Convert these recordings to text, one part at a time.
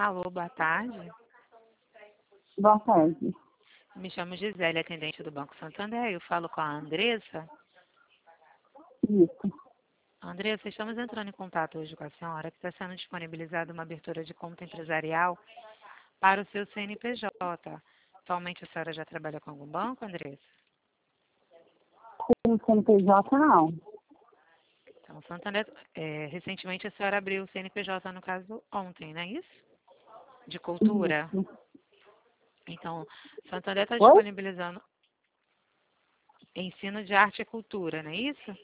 Alô, boa tarde. Boa tarde. Me chamo Gisele, atendente do Banco Santander. Eu falo com a Andressa. Isso. Andressa, estamos entrando em contato hoje com a senhora, que está sendo disponibilizada uma abertura de conta empresarial para o seu CNPJ. Atualmente a senhora já trabalha com algum banco, Andressa? Com CNPJ, não. Então, Santander, recentemente a senhora abriu o CNPJ, no caso, ontem, não é isso? De cultura. Isso. Então, Santander está Oi? disponibilizando ensino de arte e cultura, não é isso?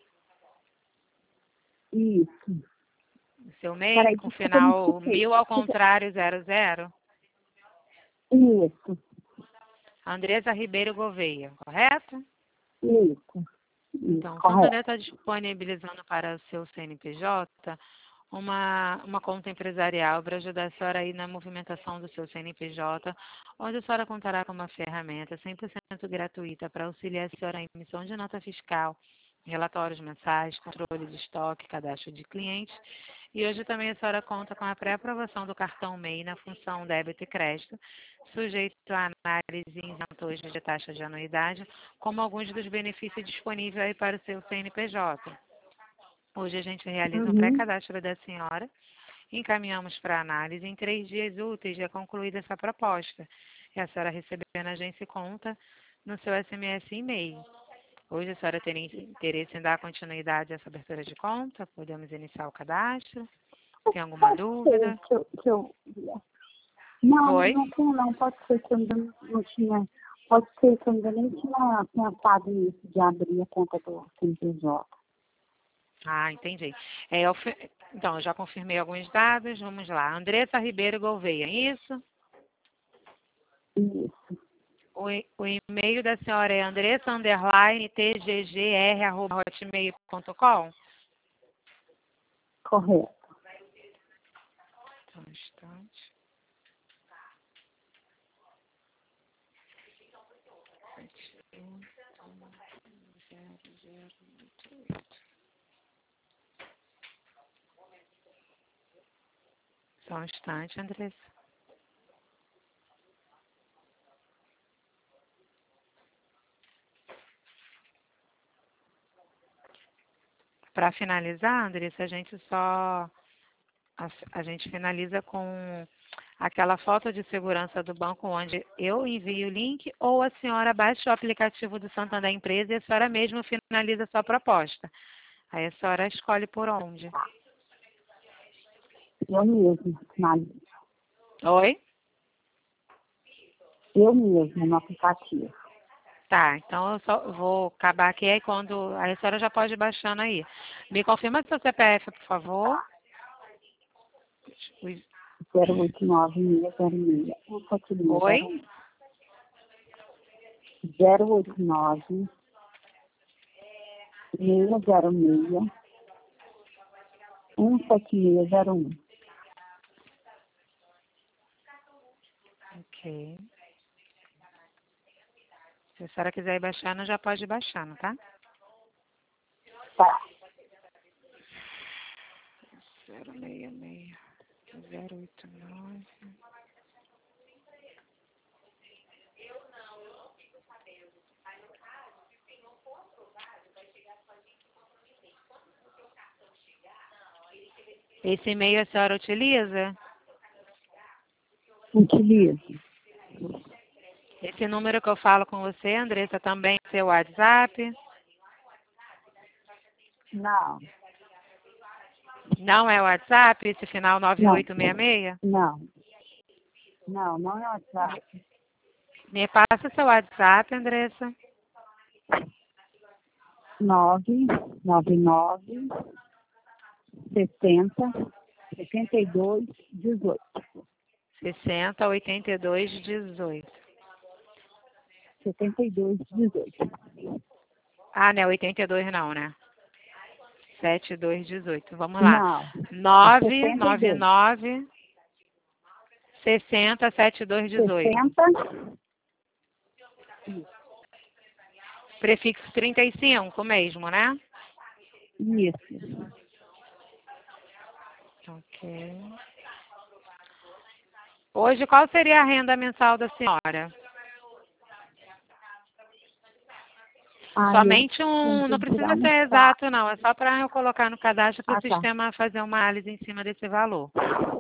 Isso. O seu MEI Peraí, com desculpa, eu não final escutei. 1000 ao contrário 00. Isso. Andressa Ribeiro Gouveia, correto? Isso. Então, o Correto. Santander está disponibilizando para o seu CNPJ uma conta empresarial para ajudar a senhora aí na movimentação do seu CNPJ, onde a senhora contará com uma ferramenta 100% gratuita para auxiliar a senhora em emissão de nota fiscal, relatórios mensais, controle de estoque, cadastro de clientes. E hoje também a senhora conta com a pré-aprovação do cartão MEI na função débito e crédito, sujeito a análise e isenções de taxa de anuidade, como alguns dos benefícios disponíveis aí para o seu CNPJ. Hoje a gente realiza um Uhum. pré-cadastro da senhora, encaminhamos para análise, em 3 dias úteis já concluída essa proposta. E a senhora receber na agência conta no seu SMS e e-mail. Hoje a senhora tem interesse em dar continuidade a essa abertura de conta? Podemos iniciar o cadastro? Tem alguma Pode ser dúvida? que eu... Não, Oi? não tenho não. Pode ser que eu ainda não tinha... Pode ser que eu ainda nem tinha pensado nisso, de abrir a conta do CNPJ. Ah, entendi. Então, eu já confirmei alguns dados. Vamos lá. Andressa Ribeiro Gouveia, é isso? Isso. O e-mail da senhora é andressa_tggr@hotmail.com? Correto. Só um instante. 710088. Só um instante, Andressa. Para finalizar, Andressa, a gente finaliza com aquela foto de segurança do banco onde eu envio o link ou a senhora baixa o aplicativo do Santander Empresa e a senhora mesma finaliza a sua proposta. Aí a senhora escolhe por onde. Eu mesmo, finalizo. Oi? Eu mesmo, no aplicativo. Tá, então eu só vou acabar aqui aí quando. Aí a senhora já pode ir baixando aí. Me confirma seu CPF, por favor. 089-606. Oi? 089 606 17601. Ok. Se a senhora quiser ir baixando, já pode ir baixando, tá? Tá. 066 089. Esse e-mail a senhora utiliza? Utilizo. Esse número que eu falo com você, Andressa, também é seu WhatsApp? Não. Não é o WhatsApp, esse final Não. 9866? Não. Não, não é WhatsApp. Me passa seu WhatsApp, Andressa. 999 70 72 18. 60 82 18. 72 18. Ah, não é 82 não, né? 72 18. Vamos lá. Não. 72. 999 60 72 18. 60. Prefixo 35 mesmo, né? Isso. Ok. Hoje, qual seria a renda mensal da senhora? Somente não precisa ser exato, não. É só para eu colocar no cadastro para o sistema fazer uma análise em cima desse valor.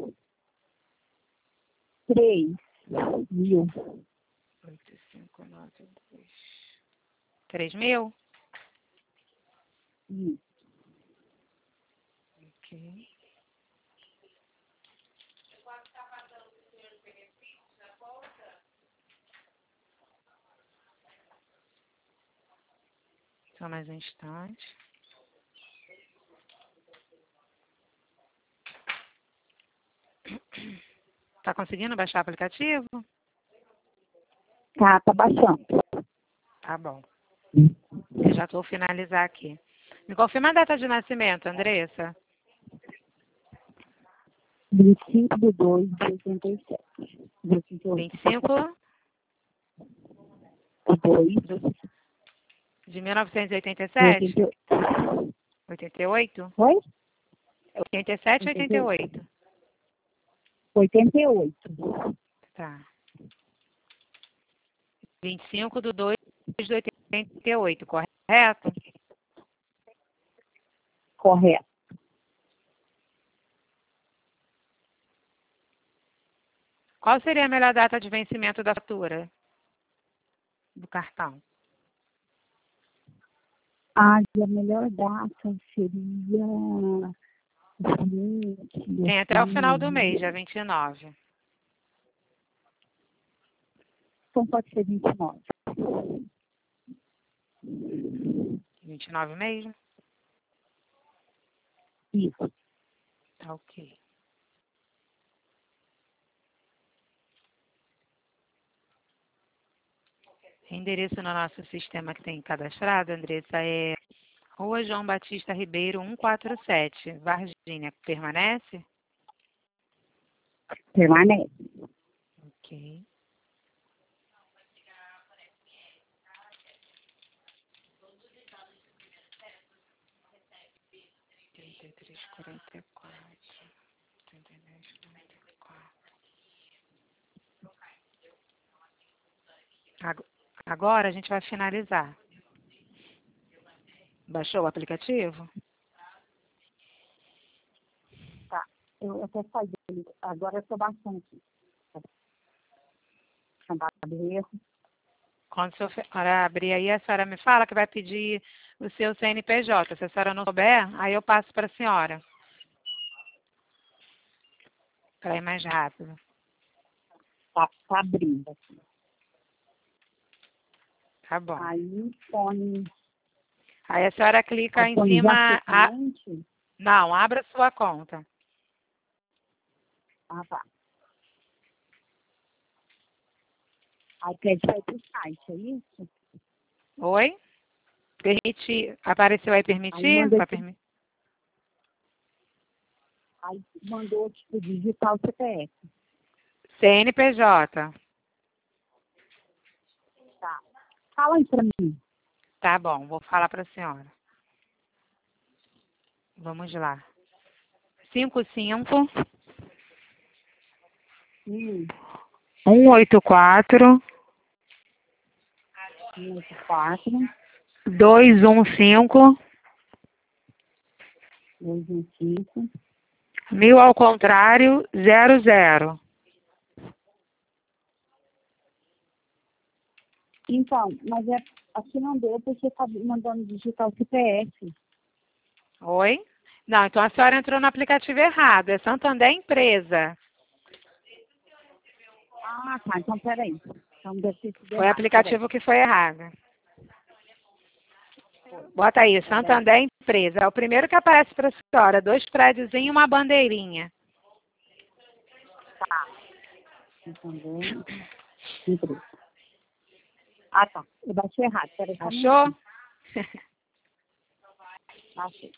3.000. 8592. 3.000? Ok. Só mais um instante. Tá conseguindo baixar o aplicativo? Tá baixando. Tá bom. Eu já estou finalizar aqui. Me confirma a data de nascimento, Andressa. 25/2/87. 25 2 de 1987? 88? Oi? 87 ou 88? 88. Tá. 25/2/88, correto? Correto. Qual seria a melhor data de vencimento da fatura do cartão? A melhor data seria o seguinte. Tem até o final do mês, dia 29. Então pode ser 29. 29 mesmo? Isso. Tá ok. Endereço no nosso sistema que tem cadastrado, Andressa, é Rua João Batista Ribeiro, 147, Varginha. Permanece? Permanece. Ok. Agora a gente vai finalizar. Baixou o aplicativo? Tá. Eu até saí dele. Agora eu estou baixando aqui. Chamado erro. Quando a senhora abrir aí, a senhora me fala que vai pedir o seu CNPJ. Se a senhora não souber, aí eu passo para a senhora. Para ir mais rápido. Tá abrindo aqui. Tá bom. Aí põe. Aí a senhora clica em cima. Não, abra sua conta. Ah, tá. Aí pede para ir para o site, é isso? Oi? Permitir. Apareceu aí permitir? Aí mandou, tipo, digitar o CPF. CNPJ. Tá. Fala aí pra mim. Tá bom, vou falar para a senhora. Vamos lá. 55 184 184 215 215 1000 ao contrário 00. Então, mas aqui não deu porque está mandando digitar o CPF. Oi? Não, então a senhora entrou no aplicativo errado. É Santander Empresa. Ah, tá. Então, peraí. Então, deve ter sido Foi o errado. aplicativo que foi errado. Bota aí, Santander Empresa. É o primeiro que aparece para a senhora. 2 prédios e uma bandeirinha. Tá. Santander Empresa. Ah, tá. Eu bati errado. Peraí. Achou? Achei.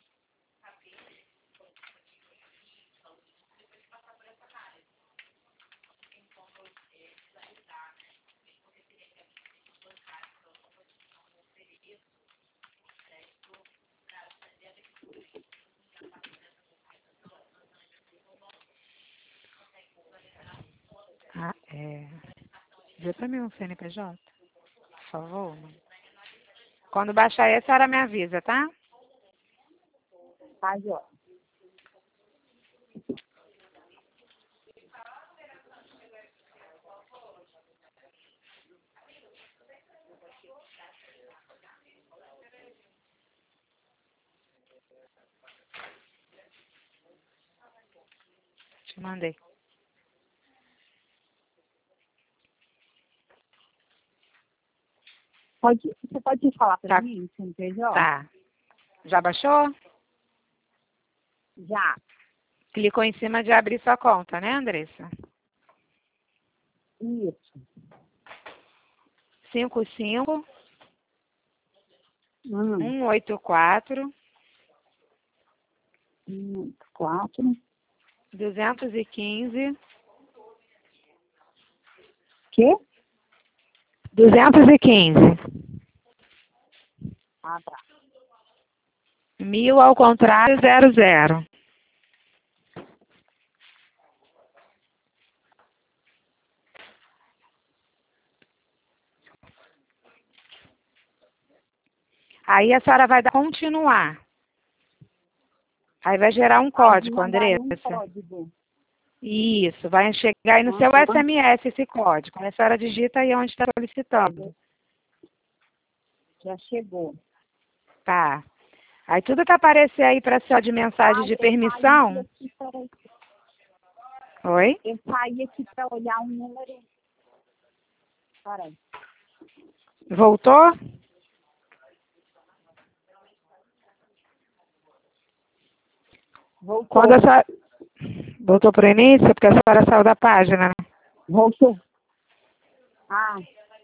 Ah, vê pra mim o CNPJ, por favor. Quando baixar aí, a senhora me avisa, tá? Tá, ó. Te mandei. Você pode falar para Tá. mim, CNPJ? Tá. Já baixou? Já. Clicou em cima de abrir sua conta, né, Andressa? Isso. 55 Hum. 184 4. 215 Quê? 215. Ah, tá. 1000 ao contrário, 00. Aí a senhora vai dar continuar. Aí vai gerar um código, Mandar um Andressa. código. Isso, vai chegar aí no seu SMS esse código. Aí a senhora digita aí onde está solicitando. Já chegou. Tá. Aí tudo que aparecer aí para a senhora de mensagem de permissão. Oi? Eu saí aqui para olhar um número. Peraí. Voltou? Voltou. Quando a senhora... Voltou para o início? Porque a senhora saiu da página, né? Voltou. Ah.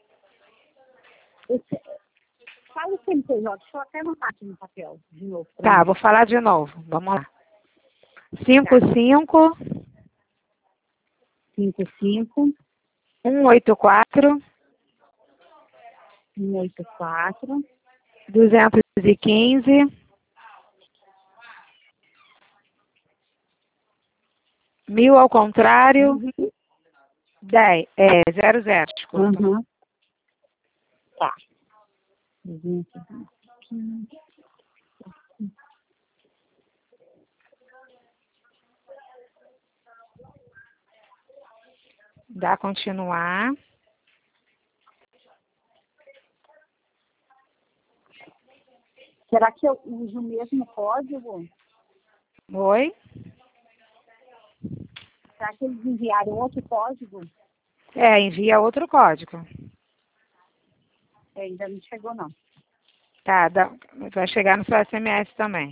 Fala o CNPJ, deixa eu até anotar aqui no papel, de novo. Tá, vou falar de novo. Vamos lá. 55 55 184 184 215 1000 ao contrário, 10, 00, desculpa. Uhum. Tá. 215. Dá continuar. Será que eu uso o mesmo código? Oi? Será que eles enviaram outro código? Envia outro código. Ainda não chegou, não. Tá, vai chegar no seu SMS também.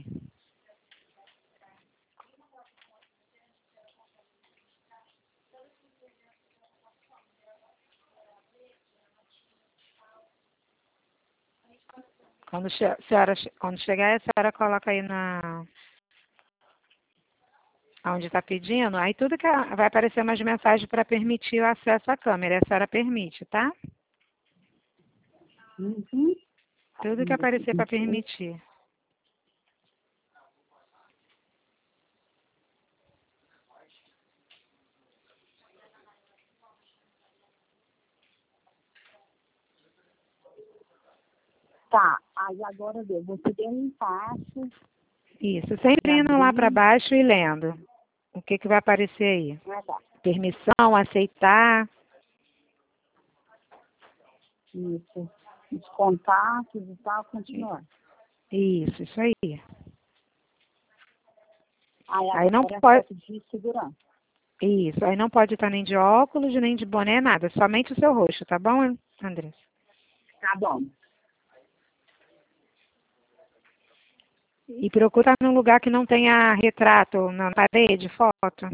Quando chegar, a senhora coloca aí onde está pedindo. Aí tudo que vai aparecer umas mensagens para permitir o acesso à câmera. E a senhora permite, tá? Uhum. Tudo que aparecer para permitir. Tá, aí agora você deu um passo. Isso, sempre indo lá para baixo e lendo. O que vai aparecer aí? Tá. Permissão, aceitar. Isso. Os contatos e tal, continuar. Isso aí. Aí não agora pode. de segurança. Isso, aí não pode estar nem de óculos, nem de boné, nada. Somente o seu rosto, tá bom, Andressa? Tá bom. E procura num lugar que não tenha retrato na parede, foto.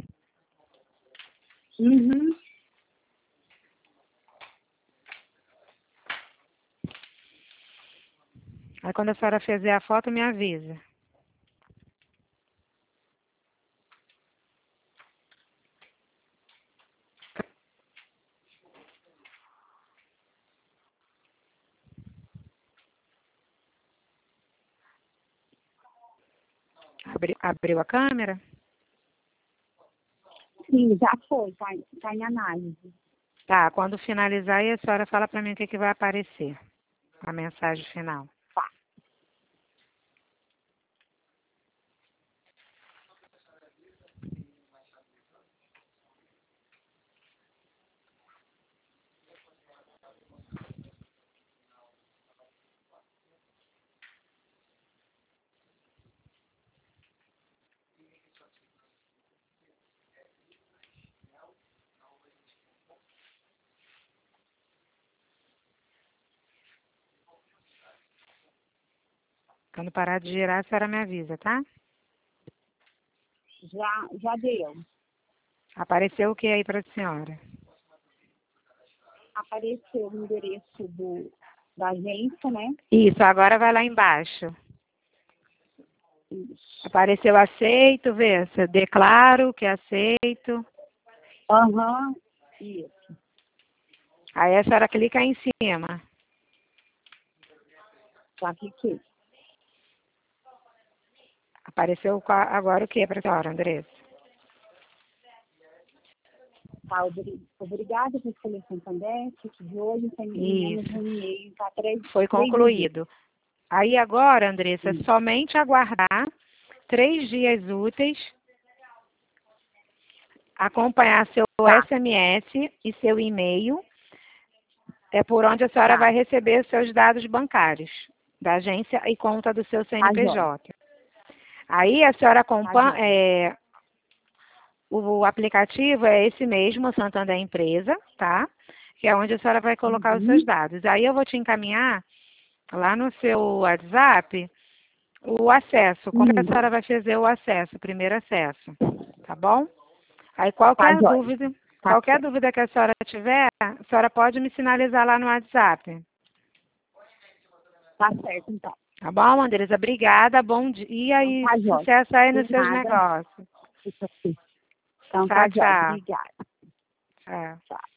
Uhum. Aí quando a senhora fizer a foto, me avisa. Abriu a câmera? Sim, já foi, tá em análise. Tá, quando finalizar aí a senhora fala para mim o que que vai aparecer. A mensagem final. Tá. Quando parar de girar, a senhora me avisa, tá? Já deu. Apareceu o que aí para a senhora? Apareceu o endereço da agência, né? Isso, agora vai lá embaixo. Isso. Apareceu aceito, vê se declaro que aceito. Aham, isso. Aí a senhora clica aí em cima. Já cliquei. Apareceu agora o que para a senhora, Andressa? Tá, obrigada por escolher Santander, fique de olho, tem menos Isso. um e-mail, tá? 3 Foi concluído. Aí agora, Andressa, é somente aguardar 3 dias úteis, acompanhar seu SMS e seu e-mail, é por onde a senhora vai receber os seus dados bancários, da agência e conta do seu CNPJ. Aí a senhora acompanha, o aplicativo é esse mesmo, Santander Empresa, tá? Que é onde a senhora vai colocar os seus dados. Aí eu vou te encaminhar lá no seu WhatsApp o acesso. Como a senhora vai fazer o acesso, o primeiro acesso, tá bom? Aí qualquer dúvida que a senhora tiver, a senhora pode me sinalizar lá no WhatsApp. Tá certo, então. Tá bom, Andressa? Obrigada, bom dia e sucesso aí nos seus negócios. Isso aqui. Então, Tchau, tá, tchau. obrigada. Tchau. Tchau.